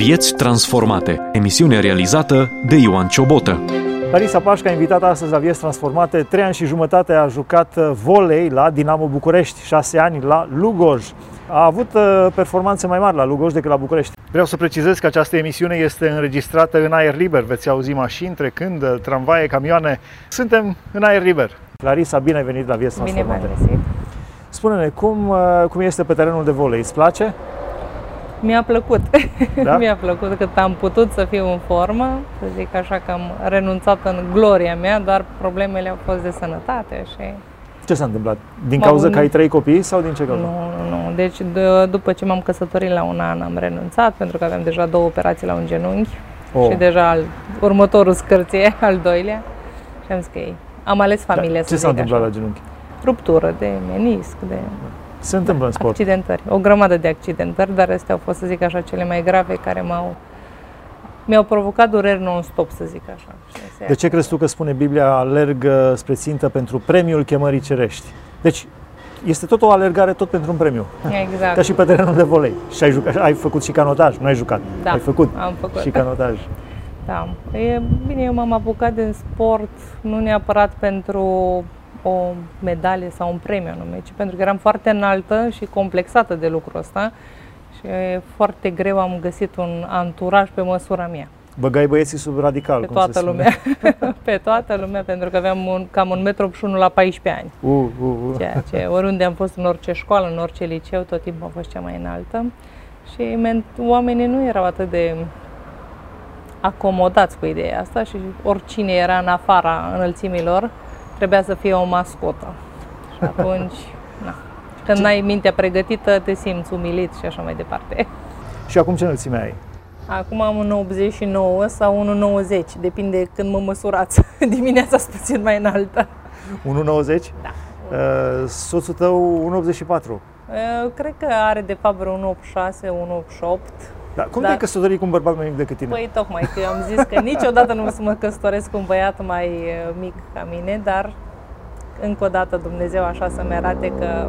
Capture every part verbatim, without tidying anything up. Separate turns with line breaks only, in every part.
Vieți transformate. Emisiune realizată de Ioan Ciobotă.
Larisa Pașca, invitată astăzi la Vieți transformate, trei ani și jumătate a jucat volei la Dinamo București, șase ani la Lugoj. A avut performanțe mai mari la Lugoj decât la București. Vreau să precizez că această emisiune este înregistrată în aer liber. Veți auzi mașini trecând, tramvaie, camioane. Suntem în aer liber. Larisa, bine ai venit la Vieți transformate.
Bine v-am găsit.
Spune-ne, cum, cum este pe terenul de volei? Îți place?
Mi-a plăcut.
Da?
Mi-a plăcut cât am putut să fiu în formă, să zic așa că am renunțat în gloria mea, dar problemele au fost de sănătate și...
Ce s-a întâmplat? Din cauza că ai trei copii sau din ce cauză?
Nu, nu, nu. Deci d- după ce m-am căsătorit la un an am renunțat pentru că aveam deja două operații la un genunchi
Oh.
și deja al, următorul scârție, al doilea, și am zis că ei. Am ales familia,
Da,
să
ce
zic
s-a întâmplat
așa.
la genunchi?
Ruptură de menisc, de...
Se întâmplă în sport.
Accidentări, o grămadă de accidentări, dar astea au fost, să zic așa, cele mai grave care m-au mi-au provocat dureri non-stop, să zic așa.
De ce crezi tu că spune Biblia alerg spre țintă pentru premiul chemării cerești? Deci este tot o alergare tot pentru un premiu.
Exact.
Ca și pe terenul de volei. Și ai, jucat, ai făcut și canotaj, nu ai jucat.
Da,
ai făcut,
am făcut
și canotaj.
Da. E, bine, eu m-am apucat din sport nu neapărat pentru o medalie sau un premiu anume, ci pentru că eram foarte înaltă și complexată de lucrul ăsta și foarte greu am găsit un anturaj pe măsura mea.
Băgai băieții sub radical,
Pe
cum
toată
se spune.
lumea. Pe toată lumea, pentru că aveam un, cam un metru optzeci și unu la paisprezece ani.
Uh, uh, uh.
Ceea ce, oriunde am fost, în orice școală, în orice liceu, tot timpul am fost cea mai înaltă. Și men- oamenii nu erau atât de acomodați cu ideea asta și oricine era în afara înălțimilor trebuia să fie o mascotă. Și atunci, na. Când n-ai mintea pregătită, te simți umilit și așa mai departe.
Și acum ce înălțime ai?
Acum am unu optzeci și nouă sau unu nouăzeci, depinde când mă măsurați. Dimineața sunt puțin mai înaltă.
unu nouăzeci?
Da.
Uh, soțul tău unu optzeci și patru.
Uh, cred că are de fapt vreo unu optzeci și șase, unu optzeci și opt.
Da, cum
Da.
te-ai căsătorit cu un bărbat mai mic decât tine?
Păi tocmai că eu am zis că niciodată nu o să mă căsătoresc cu un băiat mai uh, mic ca mine, dar încă o dată Dumnezeu așa să-mi arate că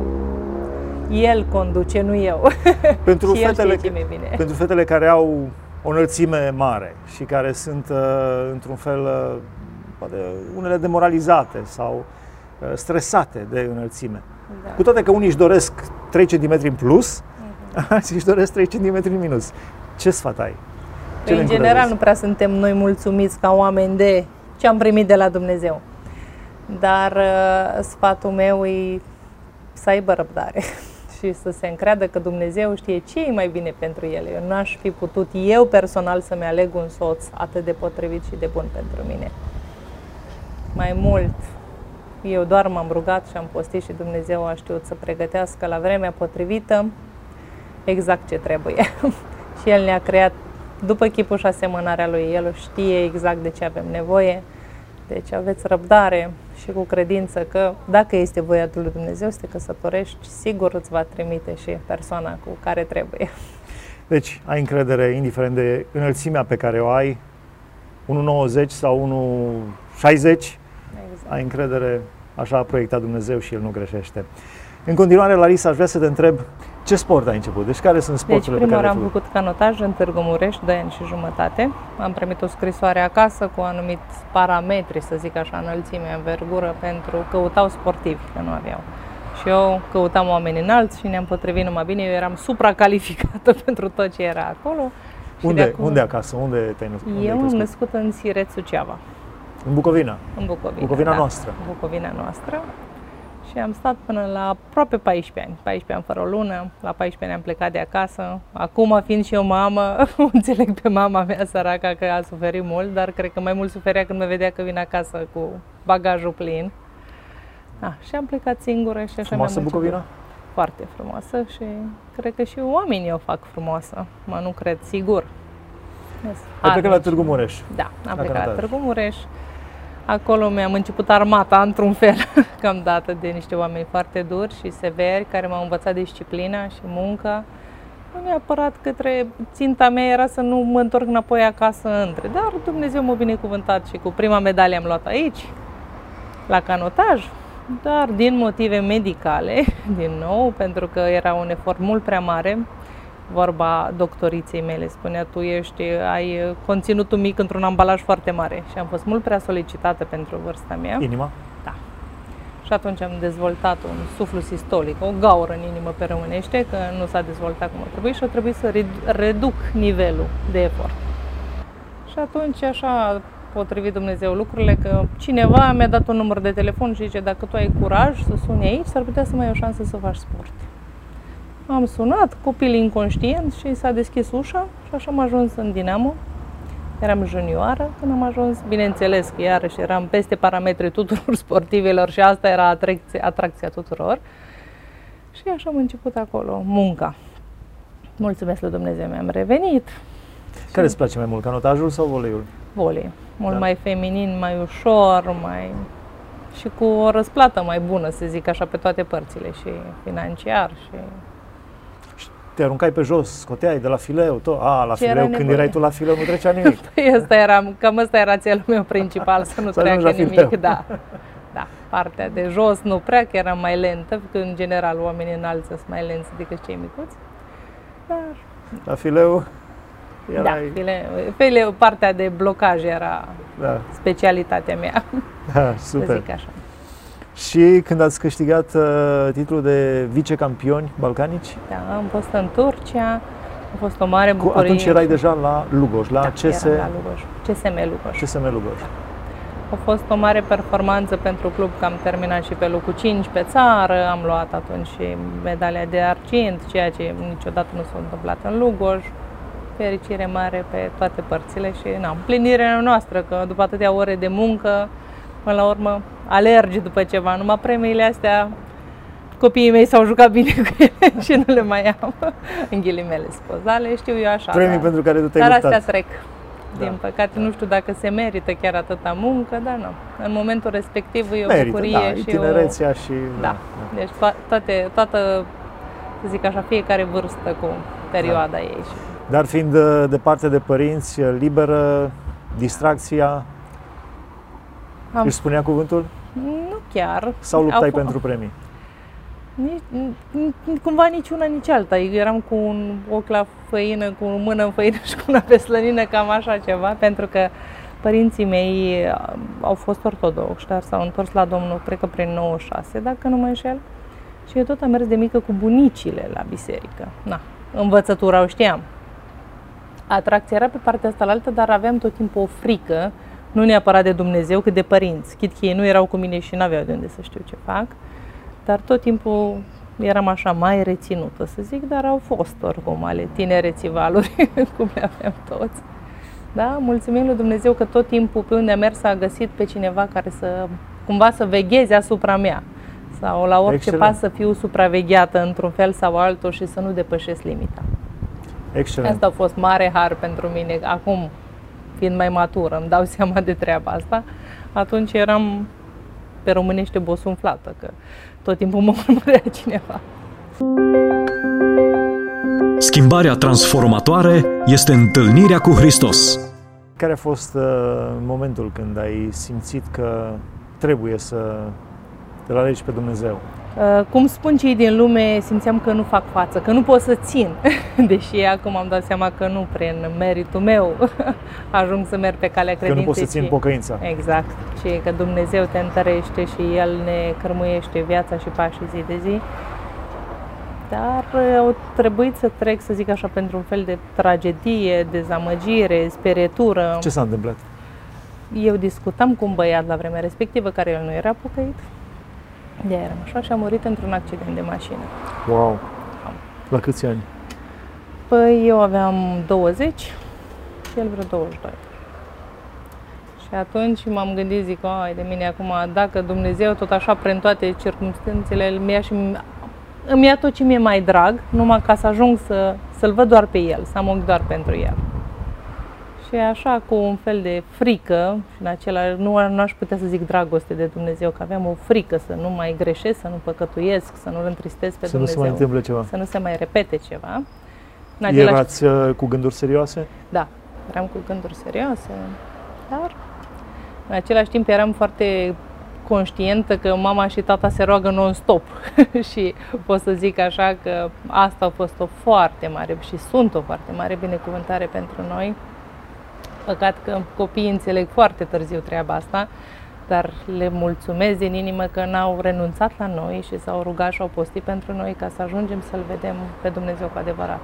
El conduce, nu eu.
Pentru
și El
fetele,
știe ce mi-e bine.
pentru fetele care au o înălțime mare și care sunt uh, într-un fel uh, poate unele demoralizate sau uh, stresate de înălțime.
Da.
Cu toate că unii își doresc trei centimetri în plus,
Mhm.
alții își doresc trei centimetri în minus. Ce sfat ai? Ce
Păi,
le
în general
încurajezi?
nu prea suntem noi mulțumiți ca oameni de ce am primit de la Dumnezeu. Dar uh, sfatul meu e să aibă răbdare și să se încreadă că Dumnezeu știe ce e mai bine pentru ele. Eu n-aș fi putut eu personal să-mi aleg un soț atât de potrivit și de bun pentru mine. Mai mult, eu doar m-am rugat și am postit și Dumnezeu a știut să pregătească la vremea potrivită exact ce trebuie. Și El ne-a creat după chipul și asemănarea Lui. El știe exact de ce avem nevoie. Deci aveți răbdare și cu credință că dacă este voia lui Dumnezeu să te căsătorești, sigur îți va trimite și persoana cu care trebuie.
Deci ai încredere, indiferent de înălțimea pe care o ai, unu nouăzeci sau unu șaizeci,
Exact.
ai încredere, așa a proiectat Dumnezeu și El nu greșește. În continuare, Larisa, aș vrea să te întreb ce sport ai început? Deci care sunt
Deci
sporturile
prima
pe care
oară
le-ai
am
făcut?
făcut canotaj în Târgu Mureș, doi ani și jumătate. Am primit o scrisoare acasă cu anumiți parametri, să zic așa, înălțime, învergură, pentru căutau sportivi, că nu aveau. Și eu căutam oameni înalți și ne-am potrivit numai bine. Eu eram supracalificată pentru tot ce era acolo. Și
Unde,
de acum-
unde acasă? Unde te-ai născut? Unde
Eu
ai
am
crescut?
născut în Siret, Suceava,
În Bucovina.
în Bucovina.
Bucovina
da,
noastră.
Bucovina noastră. Și am stat până la aproape paisprezece ani. paisprezece ani fără o lună, la paisprezece ani am plecat de acasă. Acum, fiind și eu mamă, o înțeleg pe mama mea săraca că a suferit mult, dar cred că mai mult suferea când mă vedea că vin acasă cu bagajul plin. Ah, și am plecat singură și așa
Frumoasă
mi-am început.
Bucovina?
Foarte frumoasă și cred că și oamenii o fac frumoasă. Mă, nu cred, sigur.
Ai plecat la Târgu Mureș.
Da, am
La
plecat la
canotaj.
Târgu Mureș. Acolo mi-am început armata, într-un fel, cam dată de niște oameni foarte duri și severi, care m-au învățat disciplina și munca. Nu neapărat către ținta mea era să nu mă întorc înapoi acasă între, dar Dumnezeu m-a binecuvântat și cu prima medalie am luat aici, la canotaj, dar din motive medicale, din nou, pentru că era un efort mult prea mare, vorba doctoriței mele. Spunea, tu ești, ai conținutul mic într-un ambalaj foarte mare și am fost mult prea solicitată pentru vârsta mea.
Inima?
Da. Și atunci am dezvoltat un suflu sistolic, o gaură în inimă pe românește, că nu s-a dezvoltat cum ar trebui și a trebuit să reduc nivelul de efort. Și atunci, așa, potrivit Dumnezeu lucrurile, că cineva mi-a dat un număr de telefon și zice, dacă tu ai curaj să suni aici, s-ar putea să mai ai o șansă să faci sport. Am sunat, copil inconștient, și s-a deschis ușa și așa am ajuns în Dinamo. Eram junioară când am ajuns, bineînțeles că iarăși eram peste parametrii tuturor sportivilor și asta era atracția, atracția tuturor. Și așa am început acolo munca. Mulțumesc lui Dumnezeu, mi-am revenit.
Care îți place mai mult, canotajul sau voleiul?
Volei. Mult
Da.
mai feminin, mai ușor, mai... și cu o răsplată mai bună, să zic așa, pe toate părțile, și financiar și...
Te aruncai pe jos, scoteai de la fileu, tot. A, la
Ce era
fileu, când
nevoie.
erai tu la fileu, nu trecea nimic.
Păi ăsta era, cam ăsta era țelul meu principal, să nu
Să ajungi
treacă
la
nimic.
fileu.
Da. Da, partea de jos nu prea, că eram mai lentă, că în general oamenii înalți sunt mai lenți decât cei micuți. Dar,
La fileu erai...
da, file, file, partea de blocaj era
Da,
specialitatea mea,
da,
să
super.
zic așa.
Și când ați câștigat uh, titlul de vicecampioni balcanici,
Da, am fost în Turcia, a fost o mare
cu,
bucurie.
atunci erai deja la Lugoj, la
da,
C S,
eram la Lugoj, C S M Lugoj.
C S M Lugoj.
A fost o mare performanță pentru club, că am terminat și pe locul cinci pe țară, am luat atunci și medalia de argint, ceea ce niciodată nu s-a întâmplat în Lugoj. Fericire mare pe toate părțile și na, împlinirea noastră, că după atâtea ore de muncă, până la urmă, alergi după ceva. Numai premiile astea, copiii mei s-au jucat bine cu ele și nu le mai am, în ghilimele spus. Dar le știu eu așa.
Premii
dar,
pentru care tu te-ai
dar
luptat.
astea trec. Din
Da,
păcate, nu știu dacă se merită chiar atâta muncă, dar nu. În momentul respectiv e o
Merită,
bucurie
da,
și
tinerețea
o...
și...
Da. Deci to- toate, toată, să zic așa, fiecare vârstă cu perioada
Da.
ei. Și...
Dar fiind uh, departe de părinți, uh, liberă, distracția,
Am...
își spunea cuvântul?
Nu chiar.
Sau luptai
Au f-
pentru premii?
Nici, n- cumva nici una, nici alta. Eu eram cu un ochi la făină, cu o mână în făină și cu una pe slănină, cam așa ceva, pentru că părinții mei au fost ortodoxi, dar s-au întors la Domnul, cred că prin nouăzeci și șase, dacă nu mă înșel. Și eu tot am mers de mică cu bunicile la biserică. Na, învățătura o știam. Atracția era pe partea asta la altă, dar aveam tot timpul o frică, nu neapărat de Dumnezeu, cât de părinți. Chit că ei nu erau cu mine și n-aveau de unde să știu ce fac. Dar tot timpul eram așa mai reținută, să zic, dar au fost oricum ale tinereții valuri, cum le aveam toți. Da, mulțumim lui Dumnezeu că tot timpul pe unde am mers a găsit pe cineva care să, cumva să vegheze asupra mea. Sau la orice
Excelent.
pas să fiu supravegheată într-un fel sau altul și să nu depășesc limita.
Excelent.
Asta a fost mare har pentru mine. Acum, fiind mai matură, îmi dau seama de treaba asta. Atunci eram pe românește bosunflată, că tot timpul mă urmărea cineva.
Schimbarea transformatoare este întâlnirea cu Hristos.
Care a fost uh, momentul când ai simțit că trebuie să te alegi pe Dumnezeu?
Uh, cum spun cei din lume, simțeam că nu fac față, că nu pot să țin. Deși acum am dat seama că nu prin meritul meu ajung să merg pe calea credinței.
Că nu poți să țin
ci-
pocăința.
Exact. Și că Dumnezeu te întărește și El ne cărmuiește viața și pașii zi de zi. Dar uh, au trebuit să trec, să zic așa, pentru un fel de tragedie, dezamăgire, sperietură.
Ce s-a întâmplat?
Eu discutam cu un băiat la vremea respectivă, care el nu era pocăit. De aia eram așa și a murit într-un accident de mașină.
Wow! La câți ani?
Păi eu aveam douăzeci și el vreo douăzeci și doi. Și atunci m-am gândit, zic, ai de mine acum, dacă Dumnezeu tot așa prin toate circumstanțele îmi ia, și îmi ia tot ce mi-e mai drag, numai ca să ajung să, să-L văd doar pe El, să am ochi doar pentru El. Și așa, cu un fel de frică, și în acela nu, nu aș putea să zic dragoste de Dumnezeu, că aveam o frică să nu mai greșesc, să nu păcătuiesc, să nu-L întristez pe
Să nu se
Dumnezeu.
mai întâmple ceva.
Să nu se mai repete ceva. În același...
Erați uh, cu gânduri serioase?
Da, eram cu gânduri serioase, dar în același timp eram foarte conștientă că mama și tata se roagă non-stop și pot să zic așa că asta a fost o foarte mare și sunt o foarte mare binecuvântare pentru noi. Păcat că copiii înțeleg foarte târziu treaba asta, dar le mulțumesc din inimă că n-au renunțat la noi și s-au rugat și au postit pentru noi ca să ajungem să-L vedem pe Dumnezeu cu adevărat.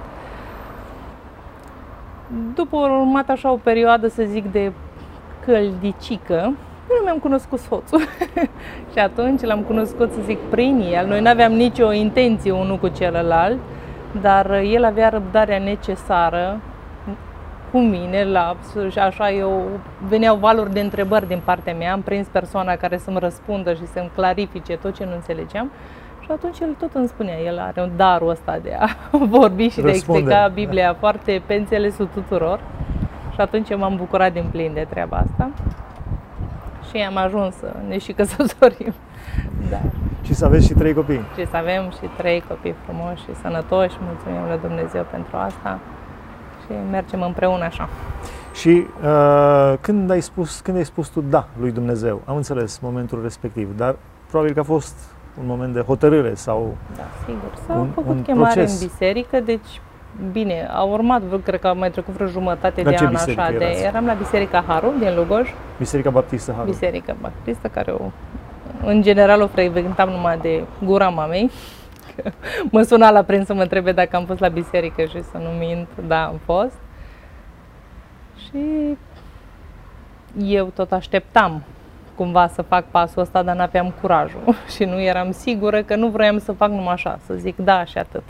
După urmat așa o perioadă, să zic, de căldicică, nu mi-am cunoscut soțul și atunci l-am cunoscut, să zic, prin el. Noi nu aveam nicio intenție unul cu celălalt, dar el avea răbdarea necesară cu mine, la, și așa eu, veneau valuri de întrebări din partea mea, am prins persoana care să-mi răspundă și să-mi clarifice tot ce nu înțelegeam și atunci el tot îmi spunea, el are un darul ăsta de a vorbi și Răspunde. de a explica Biblia foarte pe înțelesul tuturor și atunci eu m-am bucurat din plin de treaba asta și am ajuns să ne și căsătorim. Da.
Și să aveți și trei copii.
Și să avem și trei copii frumoși și sănătoși, mulțumim lui Dumnezeu pentru asta. Și mergem împreună așa.
Și uh, când, ai spus, când ai spus tu da lui Dumnezeu, am înțeles momentul respectiv, dar probabil că a fost un moment de hotărâre sau
Da, sigur. S-a făcut chemare proces. în biserică, deci bine, a urmat, cred că a mai trecut vreo jumătate
la
de an
așa.
De, eram la Biserica Harul din Lugoj.
Biserica Baptistă Harul.
Biserica Baptistă, care o, în general o frecventam numai de gura mamei. Mă suna la prins să mă întrebe dacă am fost la biserică și să nu mint, da, am fost. Și eu tot așteptam cumva să fac pasul ăsta, dar n-aveam curajul și nu eram sigură că nu vroiam să fac numai așa, să zic da și atât.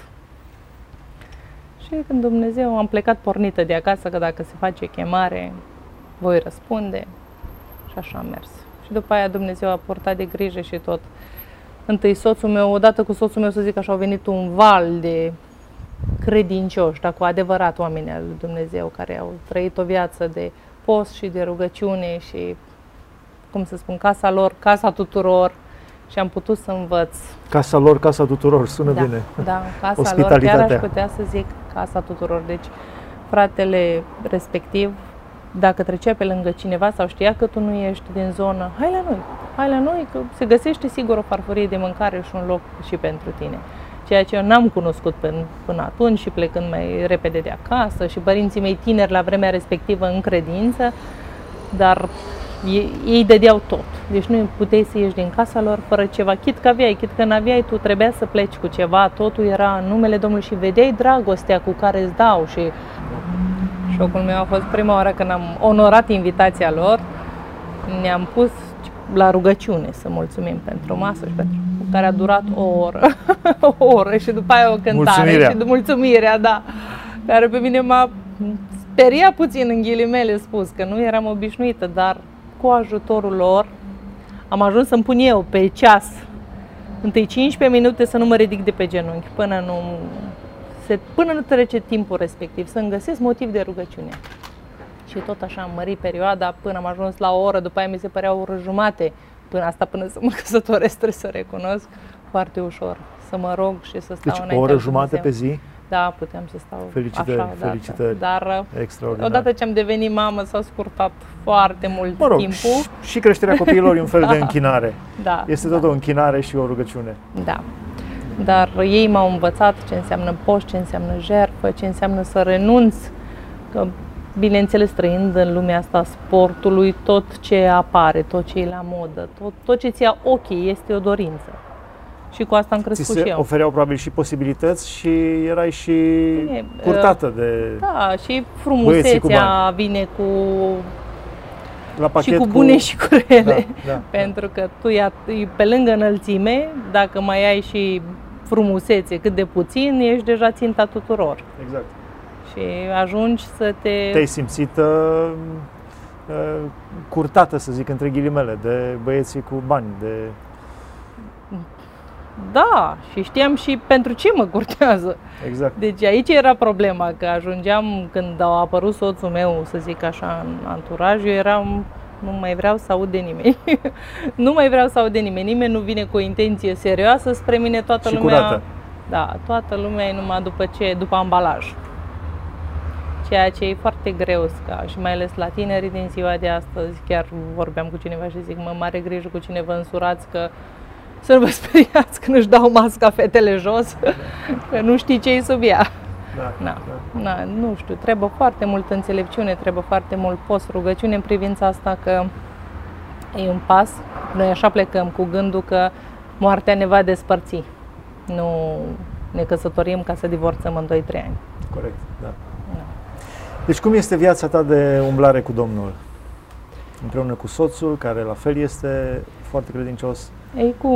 Și când Dumnezeu, am plecat pornită de acasă că dacă se face chemare, voi răspunde și așa am mers. Și după aia Dumnezeu a purtat de grijă și tot. Întâi soțul meu, odată cu soțul meu, să zic așa, au venit un val de credincioși, dar cu adevărat oameni al lui Dumnezeu, care au trăit o viață de post și de rugăciune și, cum să spun, casa lor, casa tuturor și am putut să învăț. Casa
lor, casa tuturor, sună
da,
bine.
Da, casa lor, chiar aș putea să zic casa tuturor. Deci, fratele respectiv, dacă trecea pe lângă cineva sau știa că tu nu ești din zonă, hai la noi, hai la noi, că se găsește sigur o farfurie de mâncare și un loc și pentru tine. Ceea ce eu n-am cunoscut până, până atunci și plecând mai repede de acasă și părinții mei tineri la vremea respectivă în credință, dar ei, ei dădeau tot. Deci nu puteai să ieși din casa lor fără ceva, chit că aveai, chit că n-aveai, tu trebuia să pleci cu ceva, totul era în numele Domnului și vedeai dragostea cu care îți dau și șocul meu a fost prima oară când am onorat invitația lor, ne-am pus la rugăciune să mulțumim pentru masă și pentru care a durat o oră, o oră și după aia o cântare
mulțumirea.
și de mulțumirea, da, care pe mine m-a speriat puțin în ghilimele spus, că nu eram obișnuită, dar cu ajutorul lor am ajuns să-mi pun eu pe ceas întâi cincisprezece minute să nu mă ridic de pe genunchi până nu se, până nu trece timpul respectiv, să-mi găsesc motiv de rugăciune. Și tot așa am mărit perioada până am ajuns la o oră, după aia mi se părea o oră jumate, până asta până să mă căsătoresc, trebuie să recunosc, foarte ușor, să mă rog și să stau
deci,
înainte.
Deci o oră jumate pe zi?
Da, puteam să stau
felicitări,
așa,
felicitări,
dar
extraordinar.
Odată ce am devenit mamă s-a scurtat foarte mult
mă rog,
timpul.
Și creșterea copiilor e un fel
da,
de închinare.
Da,
este
da.
tot o închinare și o rugăciune.
Da. Dar ei m-au învățat ce înseamnă post, ce înseamnă jertfă, ce înseamnă să renunț. Că, bineînțeles, trăind în lumea asta sportului, tot ce apare, tot ce e la modă, tot, tot ce ți ia ochii este o dorință. Și cu asta am crescut
Ți se
și eu.
ofereau probabil și posibilități și erai și e, purtată de
Da, și frumusețea vine cu
la pachet
și cu bune cu... și cu rele.
Da, da,
pentru că tu pe lângă înălțime, dacă mai ai și frumusețe cât de puțin, ești deja ținta tuturor.
Exact.
Și ajungi să te...
Te-ai simțit uh, uh, curtată, să zic, între ghilimele, de băieții cu bani, de...
Da, și știam și pentru ce mă curtează.
Exact.
Deci aici era problema, că ajungeam, când a apărut soțul meu, să zic așa, în anturaj, eu eram, nu mai vreau să aud de nimeni. nu mai vreau să aud de nimeni. Nimeni nu vine cu o intenție serioasă spre mine, toată
și
lumea...
curată.
Da, toată lumea e numai după ce, după ambalaj. ceea ce e foarte greu ca și mai ales la tinerii din ziua de astăzi. Chiar vorbeam cu cineva și zic, mă, mare grijă cu cine vă însurați, că să nu vă speriați când își dau masca fetele jos, că nu știi ce-i sub ea.
Da,
Na,
da.
na, nu știu, trebuie foarte multă înțelepciune, trebuie foarte mult post, rugăciune în privința asta, că e un pas. Noi așa plecăm cu gândul că moartea ne va despărți. Nu ne căsătorim ca să divorțăm în doi trei ani.
Corect, da.
Da.
Deci cum este viața ta de umblare cu Domnul? Împreună cu soțul, care la fel este foarte credincios?
E cu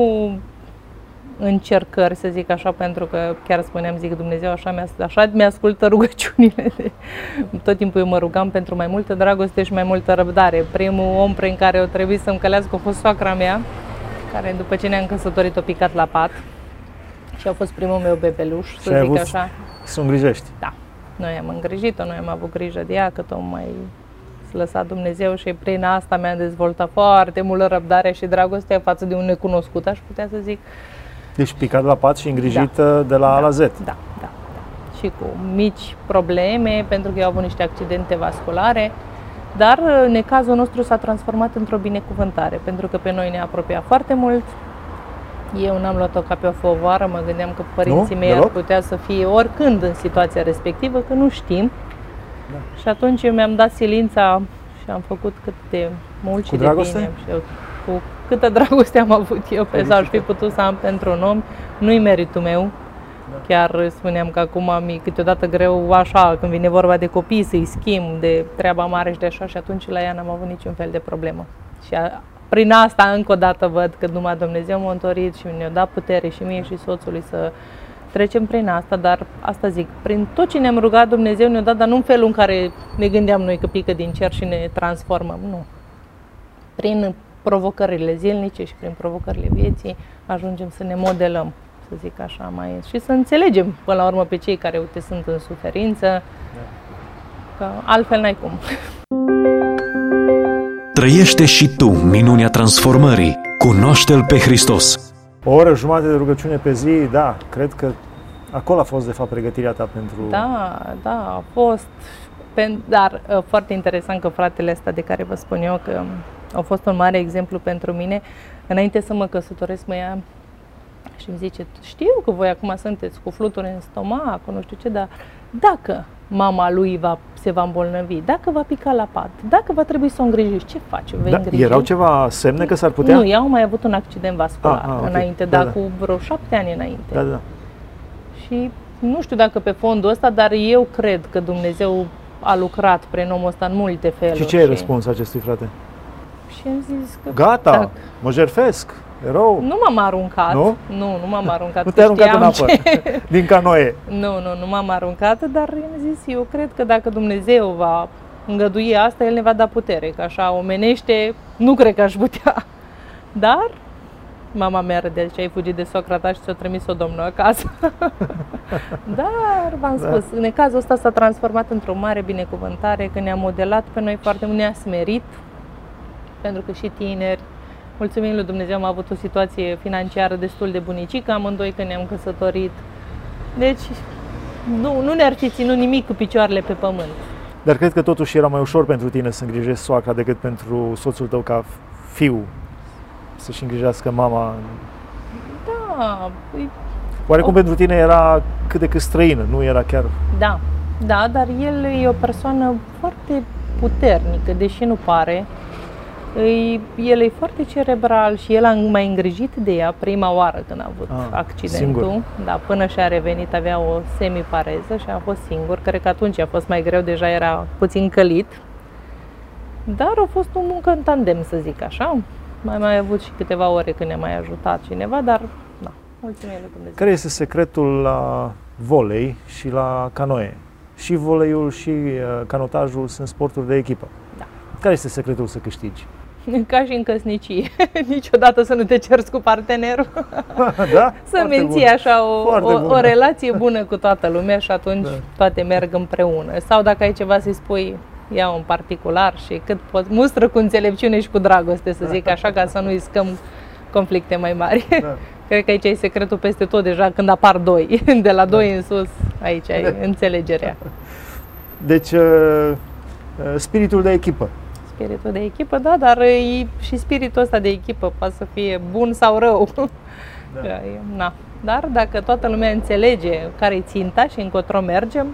încercări, să zic așa, pentru că chiar spuneam, zic, Dumnezeu așa, mi așa mi-ascultă rugăciunile. De... Tot timpul eu mă rugam pentru mai multă dragoste și mai multă răbdare. Primul om prin care o trebuie să-mi călească a fost soacra mea, care după ce ne-am căsătorit a picat la pat și a fost primul meu bebeluș, să zic așa.
Să o îngrijești?
Da. Noi am îngrijit-o, noi am avut grijă de ea, că tocmai s-a lăsat Dumnezeu și prin asta mi-am dezvoltat foarte multă răbdare și dragoste față de un necunoscut, aș putea să zic. Deci
picat la pat și îngrijit
da.
de la
da.
A la Z.
Da, da, da. Și cu mici probleme, pentru că eu am avut niște accidente vasculare, dar necazul nostru s-a transformat într-o binecuvântare, pentru că pe noi ne apropia foarte mult. Eu n-am luat-o ca pe o favoară, mă gândeam că părinții
nu?
mei ar putea să fie oricând în situația respectivă, că nu știm. Da. Și atunci eu mi-am dat silința și am făcut cât de mult și de bine. Și eu, cu câtă dragoste am avut eu pe sau aș fi putut să am pentru un om, nu-i meritul meu. Da. Chiar spuneam că acum mi câteodată greu așa, când vine vorba de copii, să-i schimb, de treaba mare și de așa, și atunci la ea n-am avut niciun fel de problemă. Și a, prin asta încă o dată văd că numai Dumnezeu m-a întărit și ne-a dat putere și mie și soțului să trecem prin asta, dar asta zic, prin tot ce ne-am rugat Dumnezeu ne-a dat, dar nu în felul în care ne gândeam noi că pică din cer și ne transformăm, nu. Prin provocările zilnice și prin provocările vieții ajungem să ne modelăm, să zic așa, mai și să înțelegem până la urmă pe cei care, uite, sunt în suferință, că altfel n-ai cum.
Trăiește și tu minunea transformării. Cunoaște-L pe Hristos.
O oră jumătate de rugăciune pe zi, da, cred că acolo a fost de fapt pregătirea ta pentru...
Da, da, a fost, dar foarte interesant că fratele ăsta de care vă spun eu că a fost un mare exemplu pentru mine. Înainte să mă căsătoresc, mă ia și îmi zice, știu că voi acum sunteți cu fluturi în stomac, nu știu ce, dar dacă mama lui va, se va îmbolnăvi, dacă va pica la pat, dacă va trebui să o îngrijești, ce faci? Vei
da,
îngriji?
Erau ceva semne că s-ar putea?
Nu, eu am mai avut un accident vascular
ah, ah, okay.
înainte,
da,
dar
da.
cu vreo șapte ani înainte.
Da, da.
Și nu știu dacă pe fondul ăsta, dar eu cred că Dumnezeu a lucrat prin omul ăsta în multe feluri.
Și ce ai răspuns acestui frate?
Și am zis că...
Gata,
dacă...
mă jertfesc, erou.
Nu m-am aruncat.
Nu?
Nu, nu m-am aruncat.
Nu te-ai aruncat în apă,
ce...
din canoe.
Nu, nu, nu m-am aruncat, dar am zis, eu cred că dacă Dumnezeu va îngădui asta, El ne va da putere, că așa omenește, nu cred că aș putea. Dar mama mea râdea, ce ai fugit de socra ta și ți-o trimis-o Domnul acasă. Dar, v-am spus, da. În cazul ăsta s-a transformat într-o mare binecuvântare, că ne-a modelat pe noi foarte mult, ne-a smerit, pentru că și tineri, mulțumim lui Dumnezeu, am avut o situație financiară destul de bunicică, amândoi că ne-am căsătorit. Deci, nu, nu ne-ar fi ținut nimic cu picioarele pe pământ.
Dar cred că totuși era mai ușor pentru tine să îngrijești soacra decât pentru soțul tău ca fiu să-și îngrijească mama.
Da.
Oarecum o... pentru tine era cât de cât străină, nu era chiar...
Da, da, dar el e o persoană foarte puternică, deși nu pare. El e foarte cerebral și el a mai îngrijit de ea prima oară când a avut ah, accidentul. Singur. Da, până și-a revenit avea o semipareză și a fost singur. Cred că atunci a fost mai greu, deja era puțin călit. Dar a fost o muncă în tandem, să zic așa. Mai mai avut și câteva ore când ne-a mai ajutat cineva, dar da, mulțumim lui Dumnezeu.
Care este secretul la volei și la canoe? Și voleiul și canotajul sunt sporturi de echipă.
Da.
Care este secretul să câștigi?
Ca și în căsnicie. Niciodată să nu te ceri cu partenerul.
Da?
Să menții așa o, o, o relație bună cu toată lumea și atunci da. Toate merg împreună. Sau dacă ai ceva să-i spui, ia un particular și cât poți, mustră cu înțelepciune și cu dragoste, să zic așa, ca să nu iscăm conflicte mai mari. Da. Cred că aici e secretul peste tot, deja când apar doi. De la doi da. În sus, aici ai înțelegerea.
Deci, uh, spiritul de echipă.
Spiritul de echipă, da, dar e și spiritul ăsta de echipă poate să fie bun sau rău. Da. Na. Dar dacă toată lumea înțelege care-i ținta și încotro mergem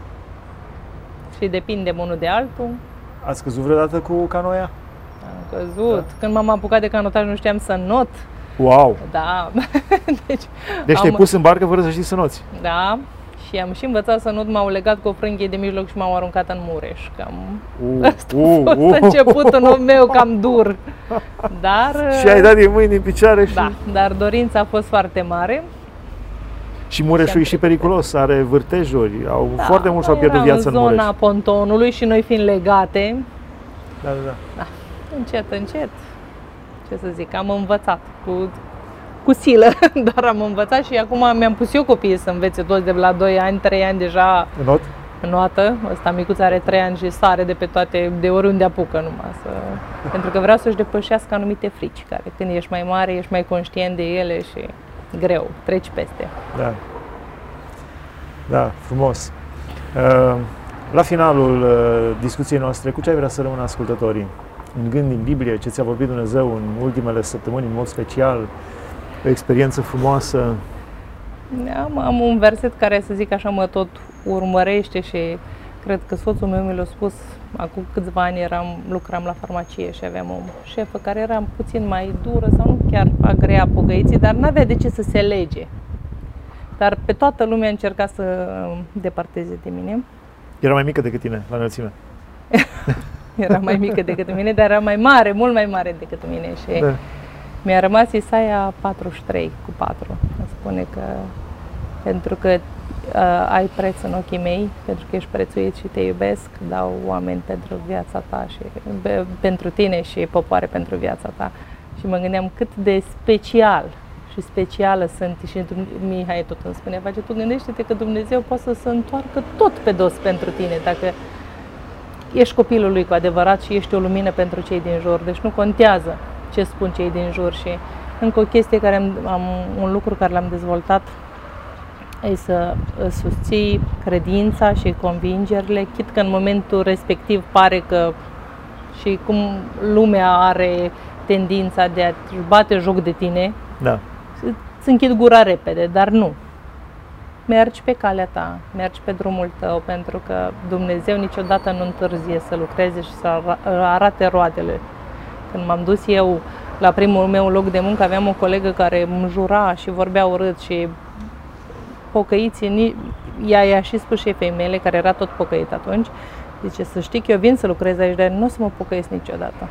și depindem unul de altul.
Ați căzut vreodată cu canoia?
Am căzut. Da. Când m-am apucat de canotaj nu știam să not.
Wow!
Da. deci
deci
am...
te-ai pus în barcă fără să știi să noți.
Da. Și am și învățat să not, m-au legat cu o frânghie de mijloc și m-au aruncat în Mureș. Cam...
Uh,
Asta
uh,
a fost
uh.
începutul meu cam dur. Dar...
Și ai dat din mâini, din picioare și...
Da, dar dorința a fost foarte mare.
Și Mureșul e și periculos, are vârtejuri, au
Da,
foarte mulți au pierdut viața în
în
Mureș.
zona pontonului și noi fiind legate,
Da, da, da.
da, încet, încet, ce să zic, am învățat cu, cu silă, dar am învățat și acum mi-am pus eu copiii să învețe toți de la doi ani, trei ani deja
Not?
noată. Ăsta micuț are trei ani și sare de pe toate, de oriunde apucă numai să... Pentru că vreau să-și depășească anumite frici, care când ești mai mare, ești mai conștient de ele și greu, treci peste.
Da. Da, frumos. La finalul discuției noastre, cu ce ai vrea să rămână ascultătorii? În gând din Biblie, ce ți-a vorbit Dumnezeu în ultimele săptămâni, în mod special, o experiență frumoasă?
Am, am un verset care, să zic așa, mă tot urmărește și cred că soțul meu mi l-a spus. Acum câțiva ani eram, lucram la farmacie și aveam o șefă care era puțin mai dură sau nu chiar agrea pocăiții, dar n-avea de ce să se lege. Dar pe toată lumea încerca să departeze de mine.
Era mai mică decât tine, la înălțime.
Era mai mică decât mine, dar era mai mare, mult mai mare decât mine. Și
Da.
mi-a rămas Isaia patruzeci și trei cu patru. Spune că pentru că uh, ai preț în ochii mei, pentru că ești prețuit și te iubesc, dau oameni pentru viața ta și be, pentru tine și popoare pentru viața ta. Și mă gândeam cât de special și specială sunt și Mihai tot îmi spunea, face, tu gândește-te că Dumnezeu poate să se întoarcă tot pe dos pentru tine, dacă ești copilul lui cu adevărat și ești o lumină pentru cei din jur, deci nu contează ce spun cei din jur. Și încă o chestie care am, am un lucru care l-am dezvoltat e să susții credința și convingerile, chit că în momentul respectiv pare că și cum lumea are tendința de a-și bate joc de tine,
Da.
îți închid gura repede, dar nu. Mergi pe calea ta, mergi pe drumul tău, pentru că Dumnezeu niciodată nu întârzie să lucreze și să arate roadele. Când m-am dus eu la primul meu loc de muncă, aveam o colegă care îmi jura și vorbea urât și pocăiții, ea i-a și spus șefei mele, care era tot pocăit atunci, zice, să știi că eu vin să lucrez aici, dar nu o să mă pocăiesc niciodată.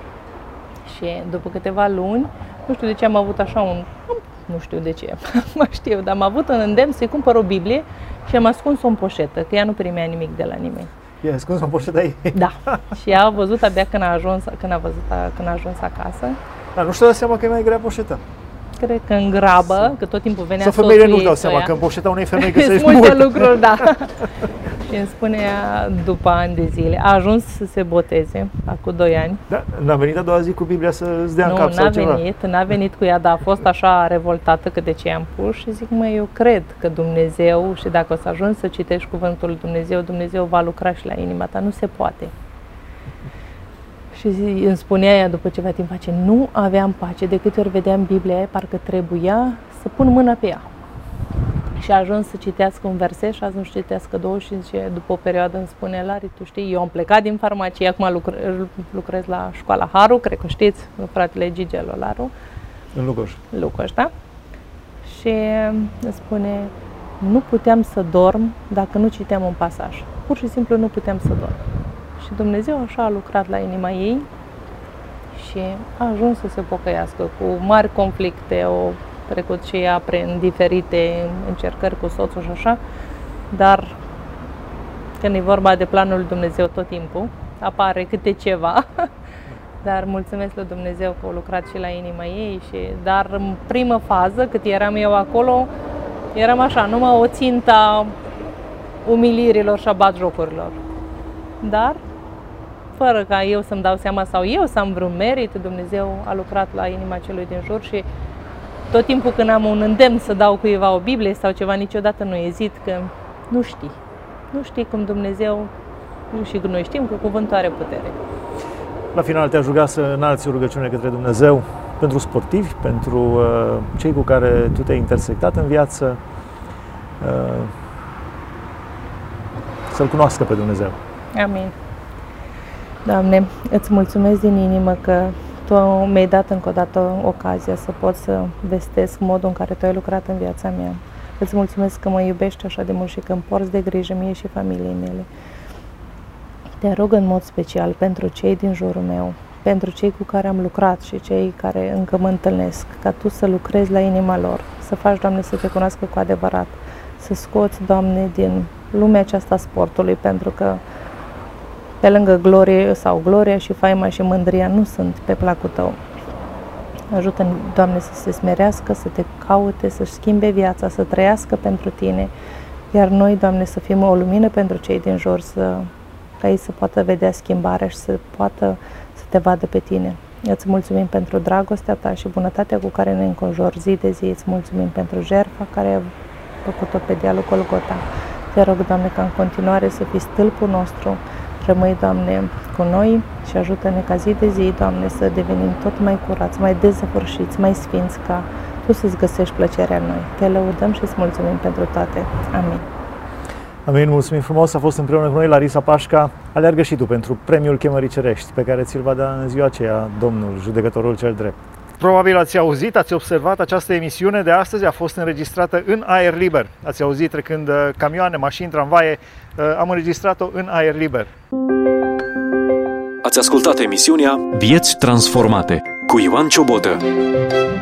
Și după câteva luni, nu știu de ce am avut așa un, nu știu de ce, mă știu, dar am avut un îndemn să-i cumpăr o Biblie și am ascuns-o în poșetă, că ea nu primea nimic de la nimeni.
I-ai ascuns în poșeta ei?
Da. Și ea a văzut abia când a ajuns, când a văzut, când a ajuns acasă.
Dar nu știu, dau seama că e mai grea poșeta.
Cred că în grabă, că tot timpul venea
Sau
soțul
femeile nu-și
ei
dau
să
seama
ia.
că în poșeta unei femei
Sunt
găsești
multe
mult.
lucruri, da. Și îmi spunea după ani de zile, a ajuns să se boteze, acum doi ani.
Da, n-a venit a doua zi cu Biblia să-ți dea
Nu,
în cap
n-a
sau ceva?
venit, n-a venit cu ea, dar a fost așa revoltată că de ce i-am pus și zic, mă, eu cred că Dumnezeu, și dacă o să ajungi să citești cuvântul lui Dumnezeu, Dumnezeu va lucra și la inima ta, nu se poate. Și zi, îmi spunea ea după ceva timp, face, nu aveam pace, de câte ori vedeam Biblia aia, parcă trebuia să pun mâna pe ea. Și a ajuns să citească un verset și a ajuns să citească două și zice, după o perioadă îmi spune, Lari, tu știi, eu am plecat din farmacie, acum lucre, lucrez la școala Haru, cred că știți, fratele Gigi Lolaru.
În Lugoj.
Lugoj, da? Și îmi spune, nu puteam să dorm dacă nu citeam un pasaj. Pur și simplu nu puteam să dorm. Și Dumnezeu așa a lucrat la inima ei și a ajuns să se pocăiască cu mari conflicte, o trecut și ea prin diferite încercări cu soțul și așa, dar când e vorba de planul lui Dumnezeu tot timpul, apare câte ceva, dar mulțumesc lui Dumnezeu că a lucrat și la inima ei, și, dar în primă fază, cât eram eu acolo, eram așa, numai o ținta umilirilor și a batjocurilor. Dar, fără ca eu să-mi dau seama sau eu să am vreun merit, Dumnezeu a lucrat la inima celui din jur și tot timpul când am un îndemn să dau cuiva o Biblie sau ceva, niciodată nu ezit, că nu știi. Nu știi cum Dumnezeu și noi știm că cuvântul are putere.
La final te-aș ruga să înalți o rugăciune către Dumnezeu pentru sportivi, pentru uh, cei cu care tu te-ai intersectat în viață, uh, să-L cunoască pe Dumnezeu.
Amin. Doamne, îți mulțumesc din inimă că Tu mi-ai dat încă o dată ocazia să pot să vestesc modul în care Tu ai lucrat în viața mea. Îți mulțumesc că mă iubești așa de mult și că îmi porți de grijă mie și familiei mele. Te rog în mod special pentru cei din jurul meu, pentru cei cu care am lucrat și cei care încă mă întâlnesc, ca Tu să lucrezi la inima lor, să faci, Doamne, să Te cunoască cu adevărat, să scoți, Doamne, din lumea aceasta sportului, pentru că pe lângă glorie sau gloria și faima și mândria nu sunt pe placul Tău. Ajută, Doamne, să se smerească, să Te caute, să-și schimbe viața, să trăiască pentru Tine, iar noi, Doamne, să fim o lumină pentru cei din jur, să, ca ei să poată vedea schimbarea și să poată să Te vadă pe Tine. Îți mulțumim pentru dragostea Ta și bunătatea cu care ne înconjori zi de zi. Îți mulțumim pentru jertfa care ai făcut-o pe dealul Golgota. Te rog, Doamne, ca în continuare să fii stâlpul nostru. Rămâi, Doamne, cu noi și ajută-ne ca zi de zi, Doamne, să devenim tot mai curați, mai dezăvârșiți, mai sfinți, ca Tu să-ți găsești plăcerea în noi. Te lăudăm și îți mulțumim pentru toate. Amin.
Amin, mulțumim frumos, a fost împreună cu noi Larisa Pașca. Aleargă și tu pentru premiul Chemării Cerești, pe care ți-l va da în ziua aceea Domnul, judecătorul cel drept. Probabil ați auzit, ați observat, această emisiune de astăzi a fost înregistrată în aer liber. Ați auzit trecând camioane, mașini, tramvaie, am înregistrat-o în aer liber.
Ați ascultat emisiunea Vieți transformate cu Ioan Ciobotă.